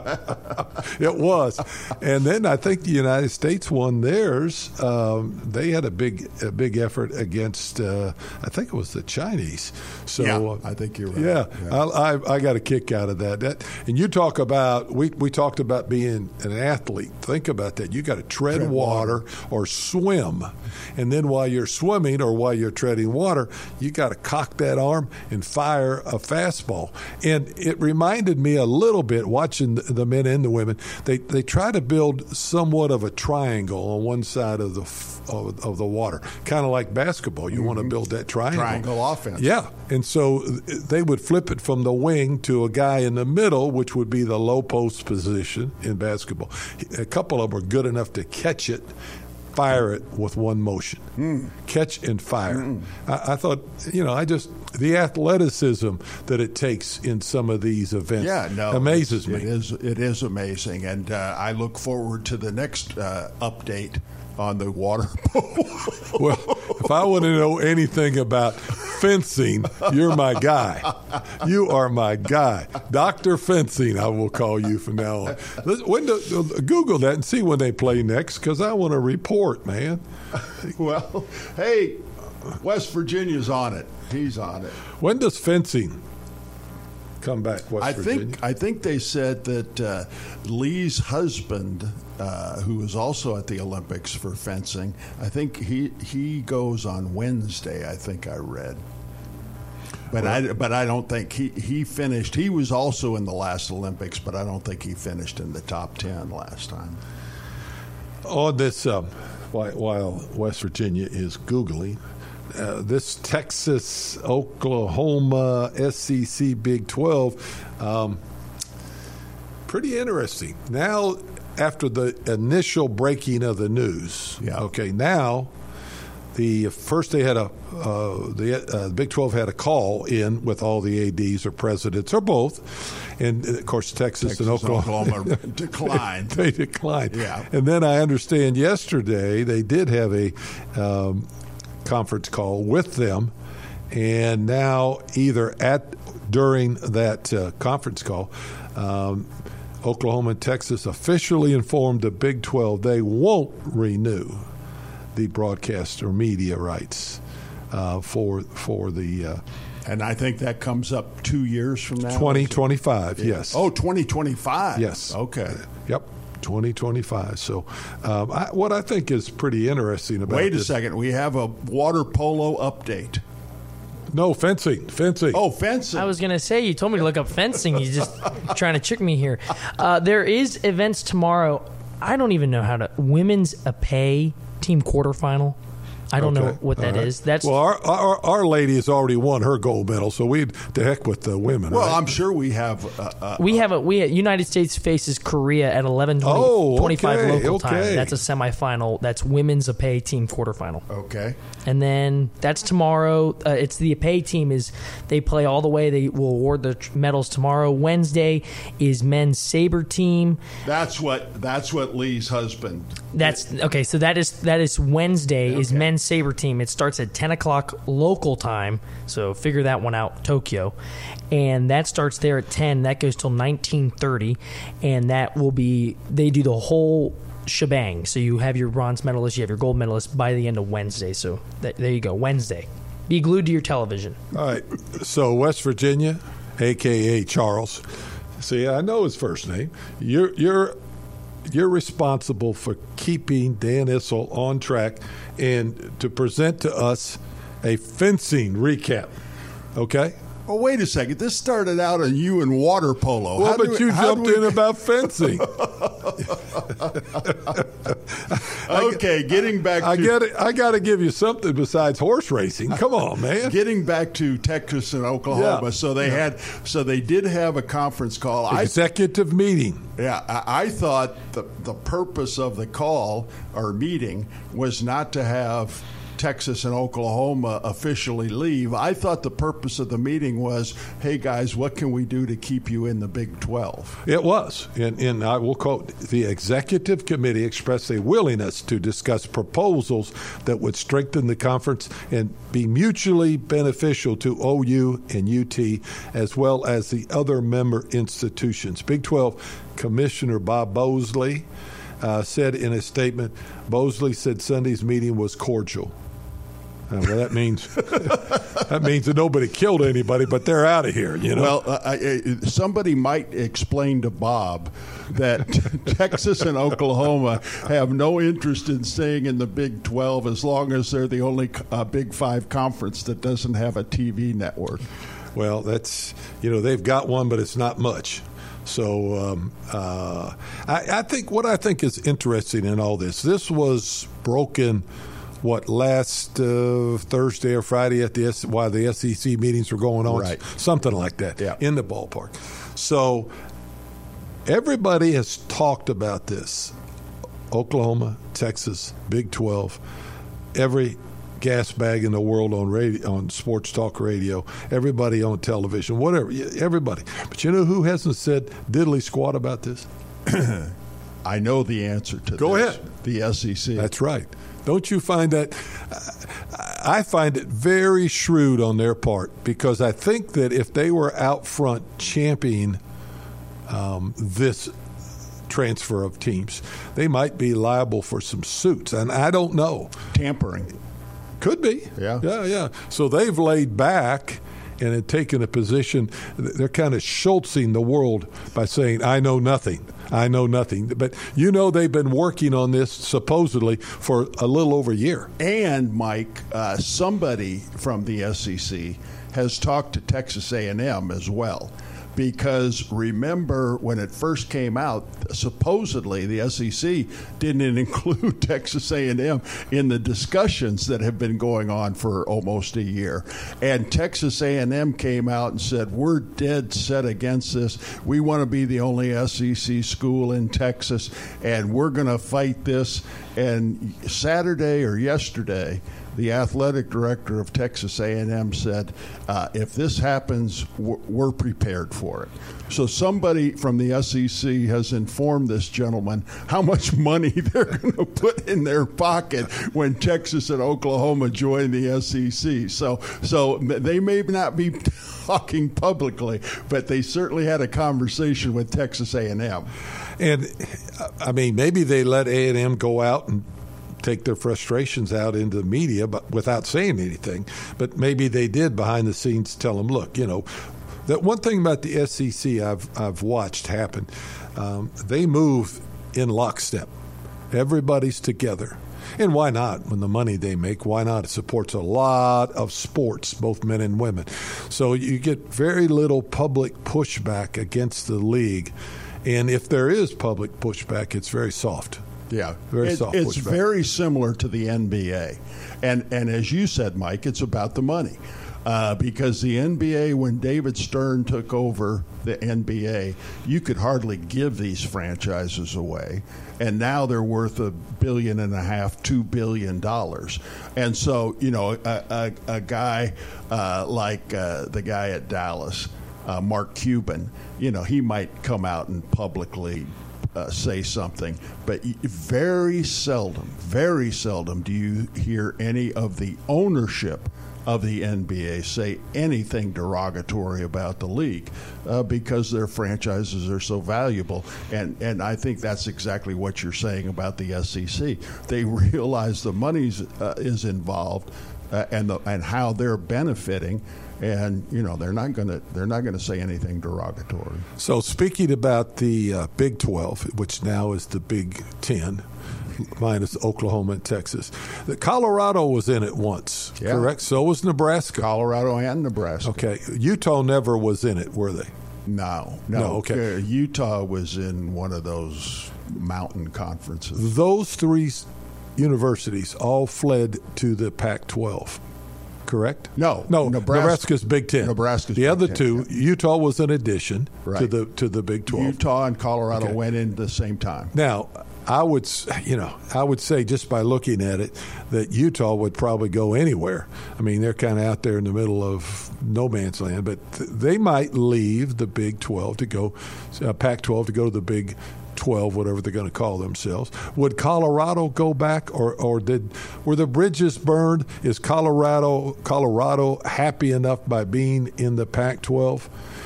S7: It was. And then I think the United States won theirs. Um, they had a big a big effort against, uh, I think it was the Chinese. So
S5: yeah, I think you're right.
S7: Yeah,
S5: yeah.
S7: I, I, I got a kick out of that. that. And you talk about, we, we talked about being an athlete. Think about that. You got to tread, tread water, water or swim. And then while you're swimming or while you're treading water, you got to cock that arm and fire a fastball. And it reminded me a little bit, watching the, the men and the women, they, they try to build somewhat of a triangle on one side of the of, of the water, kind of like basketball. You mm-hmm. want to build that triangle.
S5: Triangle offense.
S7: Yeah. And so they would flip it from the wing to a guy in the middle, which would be the low post position in basketball. A couple of them are good enough to catch it, fire it with one motion.
S5: Mm.
S7: Catch and fire.
S5: Mm.
S7: I, I thought, you know, I just, the athleticism that it takes in some of these events
S5: yeah, no,
S7: amazes
S5: it,
S7: me.
S5: It is, it is amazing. And uh, I look forward to the next uh, update on the water polo.
S7: Well, if I want to know anything about fencing, you're my guy. You are my guy. Doctor Fencing, I will call you from now on. When do, Google that and see when they play next, because I want to report, man.
S5: Well, hey, West Virginia's on it. He's on it.
S7: When does fencing come back, West
S5: I
S7: Virginia.
S5: think I think they said that uh, Lee's husband, uh, who was also at the Olympics for fencing, I think he he goes on Wednesday. I think I read. But well, I but I don't think he, he finished. He was also in the last Olympics, but I don't think he finished in the top ten last time.
S7: On this, um, while, while West Virginia is Googling, uh, this Texas, Oklahoma, S E C Big twelve, um, pretty interesting. Now, after the initial breaking of the news,
S5: yeah.
S7: okay, now the first they had a uh, the uh, Big twelve had a call in with all the A Ds or presidents or both, and of course Texas,
S5: Texas
S7: and Oklahoma,
S5: Oklahoma declined.
S7: They declined.
S5: Yeah.
S7: And then I understand yesterday they did have a um, conference call with them, and now either at during that uh, conference call, um, Oklahoma and Texas officially informed the Big twelve they won't renew the broadcast or media rights uh, for for the uh,
S5: and I think that comes up two years from now.
S7: twenty twenty-five,
S5: yeah.
S7: yes.
S5: Oh, twenty twenty-five.
S7: Yes.
S5: Okay.
S7: Yep. twenty twenty-five. So, um, I, what I think is pretty interesting about
S5: Wait a
S7: this,
S5: second. We have a water polo update.
S7: No, fencing. Fencing.
S5: Oh, fencing.
S10: I was going to say, you told me to look up fencing. You're just trying to trick me here. Uh, there is events tomorrow. I don't even know how to. Women's a pay team quarterfinal. I don't
S7: okay.
S10: know what that
S7: right.
S10: is. That's
S7: well, our, our our lady has already won her gold medal, so we to heck with the women.
S5: Well,
S7: right?
S5: I'm sure we have. Uh, uh,
S10: we have a we United States faces Korea at eleven twenty,
S7: oh,
S10: twenty-five
S7: okay,
S10: local
S7: okay.
S10: time. That's a semifinal. That's women's a pay team quarterfinal.
S5: Okay.
S10: And then that's tomorrow. Uh, it's the pay team is they play all the way. They will award the medals tomorrow. Wednesday is men's saber team.
S5: That's what that's what Lee's husband.
S10: That's okay. So that is that is Wednesday okay. is men's saber team. It starts at ten o'clock local time. So figure that one out, Tokyo, and that starts there at ten. That goes till nineteen thirty, and that will be they do the whole shebang. So you have your bronze medalist, you have your gold medalist by the end of Wednesday. So that, there you go, Wednesday. Be glued to your television.
S7: All right. So West Virginia, a k a. Charles. See, I know his first name. You're you're you're responsible for keeping Dan Issel on track and to present to us a fencing recap. Okay?
S5: Oh, wait a second. This started out on you and water polo.
S7: Well,
S5: how
S7: but
S5: do,
S7: you jumped
S5: we...
S7: in about fencing.
S5: Okay, getting back to
S7: I get it. I got to give you something besides horse racing. Come on, man.
S5: Getting back to Texas and Oklahoma.
S7: Yeah.
S5: So they
S7: yeah.
S5: had so they did have a conference call.
S7: Executive
S5: I,
S7: meeting.
S5: Yeah, I, I thought the the purpose of the call or meeting was not to have Texas and Oklahoma officially leave. I thought the purpose of the meeting was, hey, guys, what can we do to keep you in the Big twelve?
S7: It was. And, and I will quote, the executive committee expressed a willingness to discuss proposals that would strengthen the conference and be mutually beneficial to O U and U T, as well as the other member institutions. Big twelve Commissioner Bob Bosley uh, said in a statement, Bosley said Sunday's meeting was cordial. Uh, well, that means that means that nobody killed anybody, but they're out of here. You know.
S5: Well, uh, I, somebody might explain to Bob that Texas and Oklahoma have no interest in staying in the Big twelve as long as they're the only uh, Big Five conference that doesn't have a T V network.
S7: Well, that's you know they've got one, but it's not much. So um, uh, I, I think what I think is interesting in all this, this was broken. What, last uh, Thursday or Friday at the S- while the S E C meetings were going on,
S5: right.
S7: something like that,
S5: yeah.
S7: in the ballpark. So everybody has talked about this. Oklahoma, Texas, Big twelve, every gas bag in the world on radio, on sports talk radio, everybody on television, whatever, everybody. But you know who hasn't said diddly squat about this?
S5: I know the answer to
S7: Go
S5: this.
S7: ahead.
S5: The S E C.
S7: That's right. Don't you find that? I find it very shrewd on their part because I think that if they were out front championing um, this transfer of teams, they might be liable for some suits. And I don't know.
S5: Tampering.
S7: Could be.
S5: Yeah.
S7: Yeah, yeah. So they've laid back and had taken a position. They're kind of Schultzing the world by saying, I know nothing. I know nothing. But you know they've been working on this supposedly for a little over a year.
S5: And, Mike, uh, somebody from the S E C has talked to Texas A and M as well. Because remember when it first came out, supposedly the S E C didn't include Texas A and M in the discussions that have been going on for almost a year. And Texas A and M came out and said, we're dead set against this. We want to be the only S E C school in Texas, and we're going to fight this. And Saturday or yesterday, the athletic director of Texas A and M said, uh, if this happens, we're prepared for it. So somebody from the S E C has informed this gentleman how much money they're going to put in their pocket when Texas and Oklahoma join the S E C. So, so they may not be talking publicly, but they certainly had a conversation with Texas A and M.
S7: And, I mean, maybe they let A and M go out and take their frustrations out into the media, but without saying anything. But maybe they did behind the scenes tell them, look, you know, that one thing about the S E C I've I've watched happen, um, they move in lockstep. Everybody's together. And why not? When the money they make, why not? It supports a lot of sports, both men and women. So you get very little public pushback against the league. And if there is public pushback, it's very soft.
S5: Yeah,
S7: very
S5: it,
S7: soft
S5: it's
S7: pushback.
S5: Very similar to the N B A. And, and as you said, Mike, it's about the money. Uh, because the N B A, when David Stern took over the N B A, you could hardly give these franchises away. And now they're worth a billion and a half, two billion dollars. And so, you know, a, a, a guy uh, like uh, the guy at Dallas, uh, Mark Cuban, you know, he might come out and publicly Uh, say something, but very seldom, very seldom do you hear any of the ownership of the N B A say anything derogatory about the league uh, because their franchises are so valuable. And, and I think that's exactly what you're saying about the S E C. They realize the money uh, is involved uh, and the, and how they're benefiting. And you know they're not going to they're not going to say anything derogatory.
S7: So speaking about the uh, Big twelve, which now is the Big Ten, minus Oklahoma and Texas, the Colorado was in it once,
S5: yeah.
S7: correct? So was Nebraska.
S5: Colorado and Nebraska.
S7: Okay, Utah never was in it, were they?
S5: No, no.
S7: No, okay.
S5: Uh, Utah was in one of those mountain conferences.
S7: Those three universities all fled to the Pac twelve. Correct?
S5: No,
S7: no.
S5: Nebraska,
S7: Nebraska's Big Ten.
S5: Nebraska's
S7: the
S5: Big
S7: other
S5: Ten,
S7: two.
S5: yeah.
S7: Utah was an addition
S5: right.
S7: to the to the Big twelve.
S5: Utah and Colorado
S7: okay.
S5: went in at the same time.
S7: Now, I would, you know, I would say just by looking at it that Utah would probably go anywhere. I mean, they're kind of out there in the middle of no man's land, but th- they might leave the Big twelve to go, uh, Pac twelve to go to the Big twelve, whatever they're going to call themselves. Would Colorado go back, or, or did were the bridges burned? Is Colorado Colorado happy enough by being in the Pac twelve?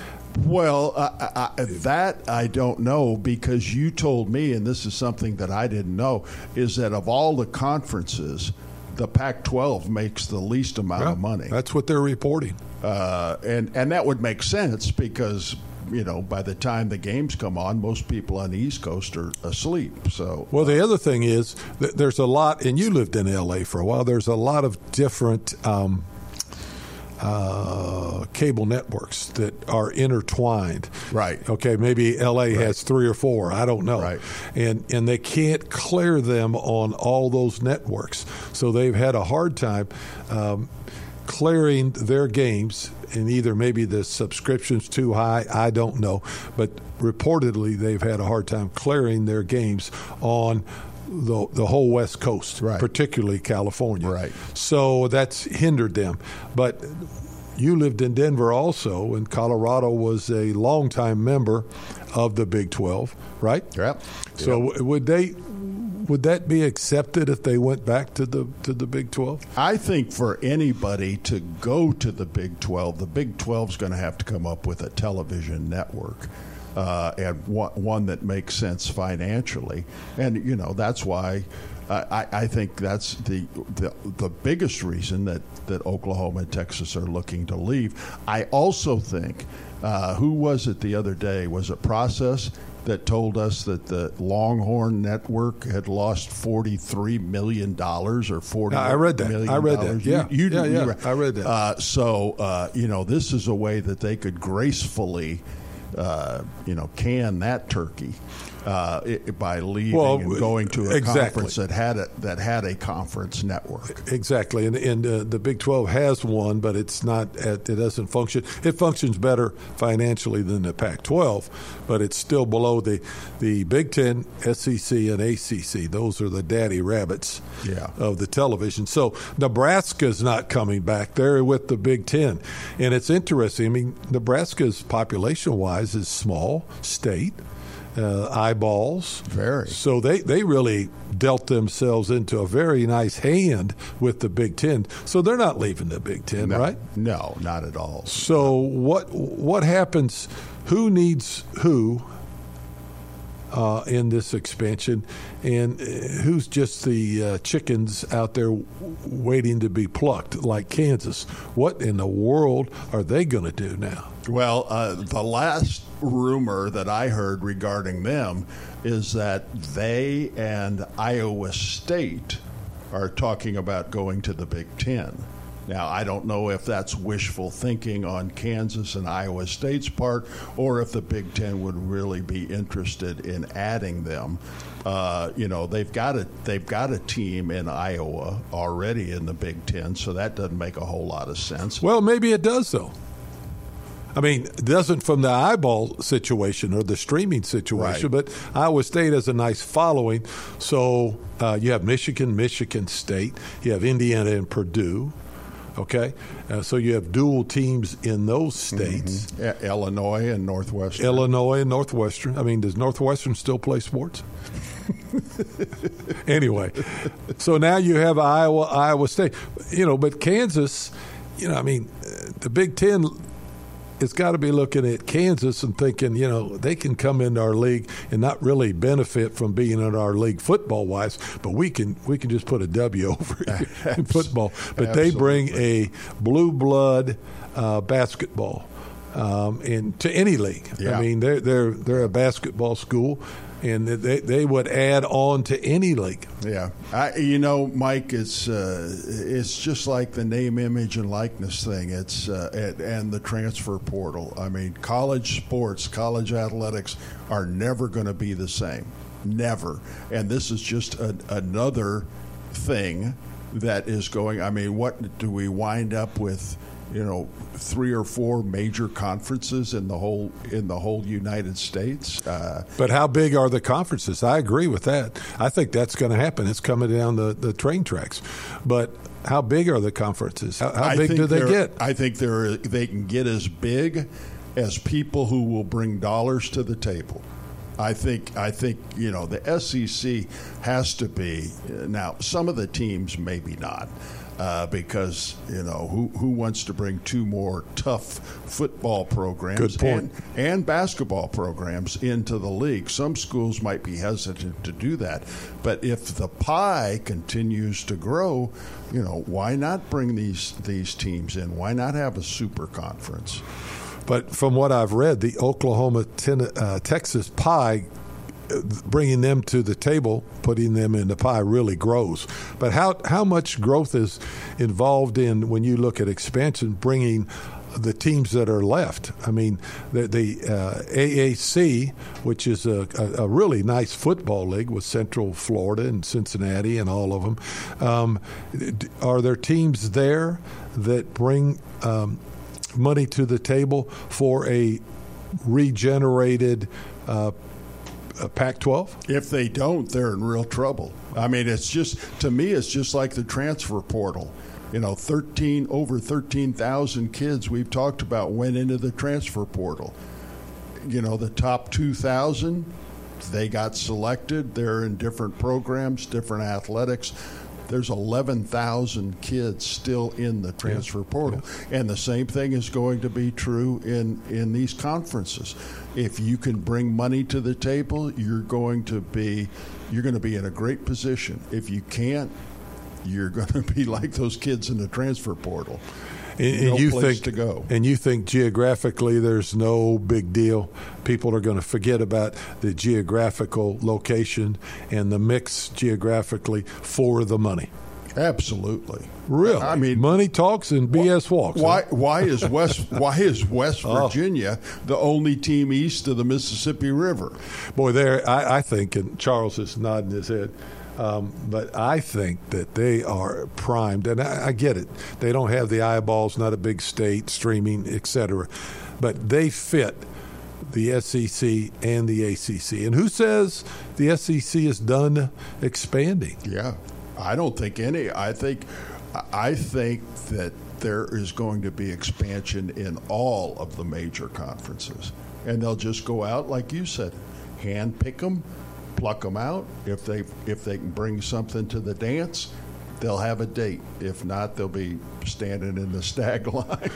S5: Well, uh, I, that I don't know, because you told me, and this is something that I didn't know, is that of all the conferences, the Pac twelve makes the least amount
S7: well,
S5: of money.
S7: That's what they're reporting.
S5: Uh, and, and that would make sense because, you know, by the time the games come on, most people on the East Coast are asleep. So,
S7: well, the other thing is that there's a lot, and you lived in L A for a while, there's a lot of different um, uh, cable networks that are intertwined.
S5: Right.
S7: Okay, maybe L A
S5: right.
S7: has three or four. I don't know.
S5: Right.
S7: And, and they can't clear them on all those networks. So they've had a hard time um, clearing their games. And either maybe the subscription's too high, I don't know. But reportedly, they've had a hard time clearing their games on the the whole West Coast,
S5: right.
S7: particularly California.
S5: Right.
S7: So that's hindered them. But you lived in Denver also, and Colorado was a longtime member of the Big twelve, right?
S5: Yep.
S7: So
S5: yep.
S7: would they? Would that be accepted if they went back to the to the Big twelve?
S5: I think for anybody to go to the Big twelve, the Big twelve is going to have to come up with a television network, uh, and one, one that makes sense financially. And, you know, that's why uh, I, I think that's the, the the biggest reason that, that Oklahoma and Texas are looking to leave. I also think, uh, who was it the other day? Was it Process that told us that the Longhorn Network had lost forty-three million dollars or forty
S7: I read that.
S5: million
S7: I read
S5: dollars.
S7: that. Yeah,
S5: you, you,
S7: yeah,
S5: you
S7: yeah.
S5: read.
S7: I read that.
S5: Uh, so, uh, you know, this is a way that they could gracefully, uh, you know, can that turkey. Uh, it, by leaving
S7: well,
S5: and going to a
S7: exactly.
S5: conference that had a that had a conference network.
S7: Exactly, and, and uh, the Big twelve has one, but it's not. At, it doesn't function. It functions better financially than the Pac twelve, but it's still below the the Big Ten, S E C, and A C C. Those are the daddy rabbits
S5: yeah.
S7: of the television. So Nebraska's not coming back. They're with the Big Ten, and it's interesting. I mean, Nebraska's population-wise is small state. Uh, eyeballs.
S5: Very.
S7: So they, they really dealt themselves into a very nice hand with the Big Ten. So they're not leaving the Big Ten,
S5: no,
S7: right?
S5: No, not at all.
S7: So what what happens? Who needs who uh, in this expansion? And who's just the uh, chickens out there waiting to be plucked, like Kansas? What in the world are they going to do now?
S5: Well, uh, the last rumor that I heard regarding them is that they and Iowa State are talking about going to the Big Ten. Now, I don't know if that's wishful thinking on Kansas and Iowa State's part, or if the Big Ten would really be interested in adding them. Uh, you know, they've got a they've got a team in Iowa already in the Big Ten, so that doesn't make a whole lot of sense.
S7: Well, maybe it does, though. I mean, it doesn't from the eyeball situation or the streaming situation,
S5: right.
S7: But Iowa State has a nice following. So uh, you have Michigan, Michigan State, you have Indiana and Purdue. Okay, uh, so you have dual teams in those states.
S5: Mm-hmm. Yeah, Illinois and Northwestern.
S7: Illinois and Northwestern. I mean, does Northwestern still play sports? Anyway, so now you have Iowa, Iowa State. You know, but Kansas, you know, I mean, the Big Ten, it's got to be looking at Kansas and thinking, you know, they can come into our league and not really benefit from being in our league football-wise, but we can we can just put a W over here in football. But
S5: Absolutely.
S7: they bring a blue blood uh, basketball um, and to any league.
S5: Yeah.
S7: I mean, they're they're they're a basketball school. And they they would add on to any league.
S5: Yeah, I, you know, Mike, it's uh, it's just like the name, image, and likeness thing. It's uh, and, and the transfer portal. I mean, college sports, college athletics are never going to be the same, never. And this is just a, another thing that is going. I mean, what do we wind up with? You know, three or four major conferences in the whole in the whole United States. Uh,
S7: but how big are the conferences? I agree with that. I think that's going to happen. It's coming down the, the train tracks. But how big are the conferences? How, how big do they get?
S5: I think they're they can get as big as people who will bring dollars to the table. I think I think you know the S E C has to be now. Some of the teams maybe not. Uh, because, you know, who who wants to bring two more tough football programs
S7: Good point.
S5: And, and basketball programs into the league? Some schools might be hesitant to do that. But if the pie continues to grow, you know, why not bring these, these teams in? Why not have a super conference?
S7: But from what I've read, the Oklahoma, ten, uh, Texas pie, bringing them to the table, putting them in the pie really grows. But how how much growth is involved in, when you look at expansion, bringing the teams that are left? I mean, the, the uh, A A C, which is a, a, a really nice football league with Central Florida and Cincinnati and all of them, um, are there teams there that bring um, money to the table for a regenerated uh Uh, Pac twelve?
S5: If they don't, they're in real trouble. I mean, it's just, to me, it's just like the transfer portal. You know, thirteen over thirteen thousand kids we've talked about went into the transfer portal. You know, the top two thousand, they got selected. They're in different programs, different athletics. there's eleven thousand kids still in the transfer portal. Yeah. And the same thing is going to be true in, in these conferences. If you can bring money to the table, you're going to be you're going to be in a great position. If you can't, you're going to be like those kids in the transfer portal.
S7: And,
S5: no
S7: and you
S5: place
S7: think,
S5: to go.
S7: And you think geographically there's no big deal? People are going to forget about the geographical location and the mix geographically for the money.
S5: Absolutely.
S7: Really?
S5: I mean,
S7: money talks and B S walks.
S5: Why?
S7: Huh?
S5: Why is West? Why is West
S7: Oh.
S5: Virginia the only team east of the Mississippi River?
S7: Boy, there. I, I think, and Charles is nodding his head. Um, but I think that they are primed, and I, I get it. They don't have the eyeballs, not a big state, streaming, et cetera. But they fit the S E C and the A C C. And who says the S E C is done expanding?
S5: Yeah, I don't think any. I think, I think that there is going to be expansion in all of the major conferences, and they'll just go out like you said, hand pick them. Pluck them out. If they if they can bring something to the dance, they'll have a date. If not, they'll be standing in the stag line.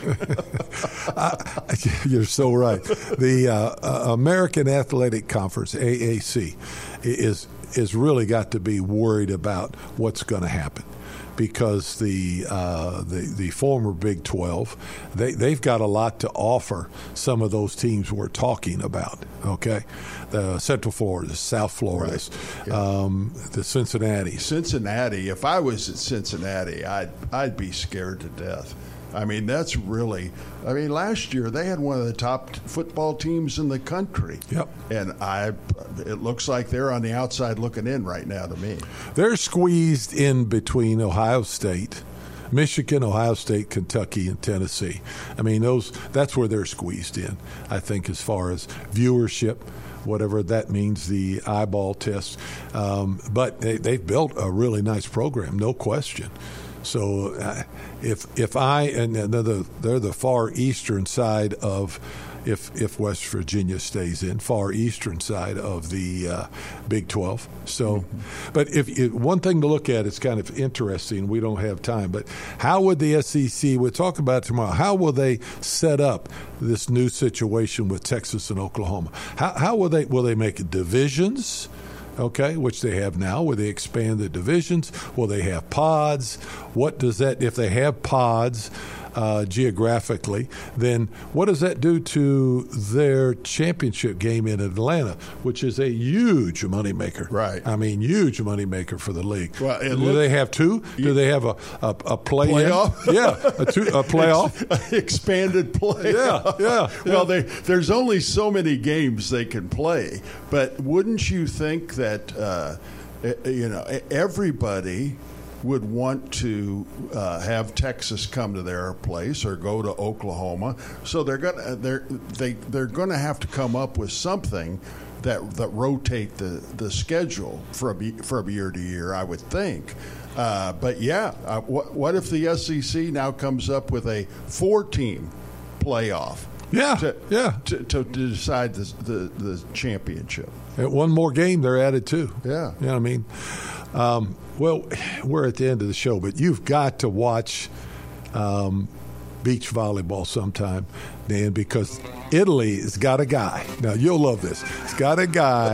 S7: I, you're so right. The uh, uh, American Athletic Conference, A A C, is is really got to be worried about what's going to happen. Because the, uh, the the former Big twelve, they, they've got a lot to offer some of those teams we're talking about, okay? The Central Florida, South Florida, right. yeah. um, the Cincinnati.
S5: Cincinnati, if I was at Cincinnati, I'd, I'd be scared to death. I mean, that's really – I mean, last year they had one of the top t- football teams in the country.
S7: Yep.
S5: And I, it looks like they're on the outside looking in right now to me.
S7: They're squeezed in between Ohio State, Michigan, Ohio State, Kentucky, and Tennessee. I mean, those that's where they're squeezed in, I think, as far as viewership, whatever that means, the eyeball test. Um, but they, they've built a really nice program, no question. So uh, if if I and they're the, they're the far eastern side of if if West Virginia stays in far eastern side of the uh, Big twelve. So, mm-hmm. but if, if one thing to look at, it's kind of interesting. We don't have time, but how would the S E C? We'll talk about it tomorrow. How will they set up this new situation with Texas and Oklahoma? How how will they will they make it divisions? Okay, which they have now. Will they expand the divisions? Will they have pods? What does that, if they have pods uh, geographically, then what does that do to their championship game in Atlanta, which is a huge moneymaker?
S5: Right.
S7: I mean, huge moneymaker for the league.
S5: Well,
S7: do
S5: look,
S7: they have two? Do they have a, a, a play
S5: playoff?
S7: Yeah, a, two, a playoff.
S5: Expanded playoff.
S7: Yeah, yeah.
S5: Well, they, there's only so many games they can play, but wouldn't you think that, uh, you know, everybody would want to uh, have Texas come to their place or go to Oklahoma, so they're gonna they're they they're gonna have to come up with something that that rotate the, the schedule from from year to year, I would think. Uh, but yeah, uh, what what if the S E C now comes up with a four-team playoff?
S7: Yeah,
S5: to,
S7: yeah.
S5: To, to, to decide the, the the championship.
S7: At one more game, they're added too.
S5: Yeah,
S7: you know what I mean. Um, well, we're at the end of the show, but you've got to watch um, beach volleyball sometime, Dan, because Italy has got a guy. Now, you'll love this. It's got a guy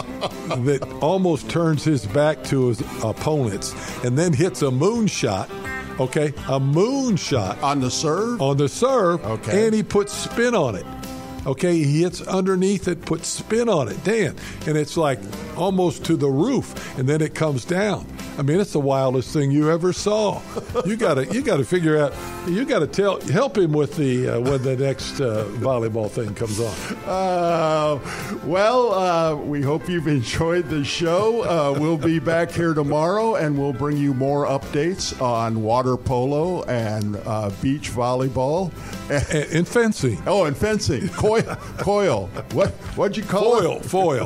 S7: that almost turns his back to his opponents and then hits a moonshot. Okay, a moonshot
S5: on the serve.
S7: On the serve.
S5: Okay,
S7: and he puts spin on it. Okay, he hits underneath it, puts spin on it, Dan, and it's like almost to the roof, and then it comes down. I mean, it's the wildest thing you ever saw. You gotta, you gotta figure out. You gotta tell, help him with the uh, when the next uh, volleyball thing comes on.
S5: Uh, well, uh, we hope you've enjoyed the show. Uh, we'll be back here tomorrow, and we'll bring you more updates on water polo and uh, beach volleyball
S7: and, and fencing.
S5: Oh, and fencing. Coil, coil. What? What'd you call
S7: foil,
S5: it?
S7: Foil.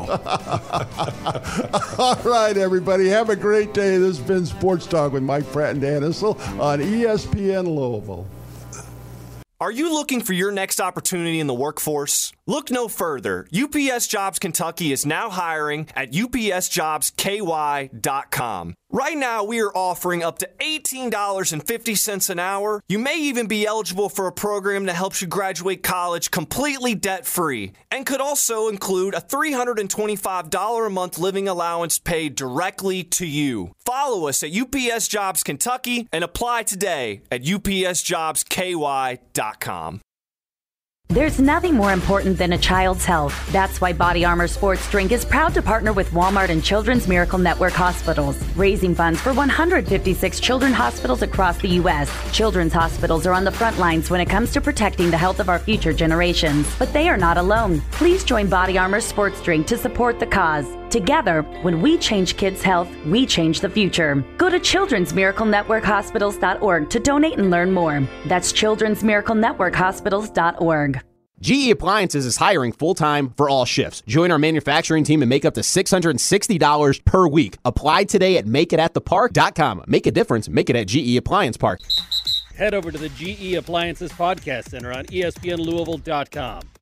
S5: Foil. All right, everybody. Have a great day. This has been Sports Talk with Mike Pratt and Dan Issel on E S P N Louisville.
S1: Are you looking for your next opportunity in the workforce? Look no further. U P S Jobs Kentucky is now hiring at U P S jobs K Y dot com. Right now, we are offering up to eighteen dollars and fifty cents an hour. You may even be eligible for a program that helps you graduate college completely debt-free and could also include a three hundred twenty-five dollars a month living allowance paid directly to you. Follow us at U P S Jobs Kentucky and apply today at U P S jobs K Y dot com.
S2: There's nothing more important than a child's health. That's why Body Armor Sports Drink is proud to partner with Walmart and Children's Miracle Network hospitals, raising funds for one hundred fifty-six children's hospitals across the U S. Children's hospitals are on the front lines when it comes to protecting the health of our future generations. But they are not alone. Please join Body Armor Sports Drink to support the cause. Together, when we change kids' health, we change the future. Go to children's miracle network hospitals dot org to donate and learn more. That's children's miracle network hospitals dot org.
S3: G E Appliances is hiring full-time for all shifts. Join our manufacturing team and make up to six hundred sixty dollars per week. Apply today at make it at the park dot com. Make a difference. Make it at G E Appliance Park.
S4: Head over to the G E Appliances Podcast Center on E S P N Louisville dot com.